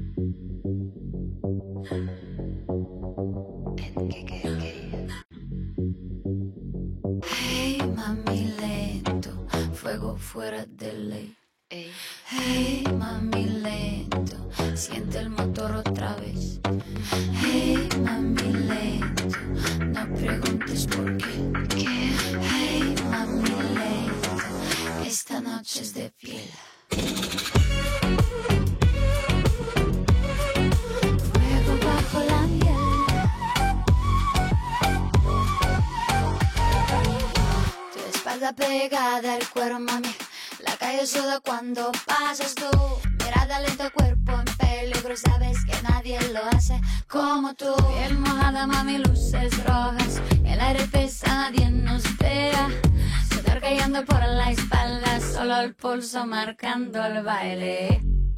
Hey, mami, lento, fuego fuera de ley. Hey, mami, lento, siente el motor otra vez. Hey, mami, lento, no preguntes por qué. Hey, mami, lento, esta noche es de piel. Fuego bajo la miel. Tu espalda pegada al cuero, mami. La calle suda cuando pasas tú. Mirada lenta, cuerpo en peligro. Sabes que nadie lo hace como tú. Piel mojada, mami, luces rojas. El aire pesa, nadie nos vea. Sudor cayendo por la espalda. Solo el pulso marcando el baile.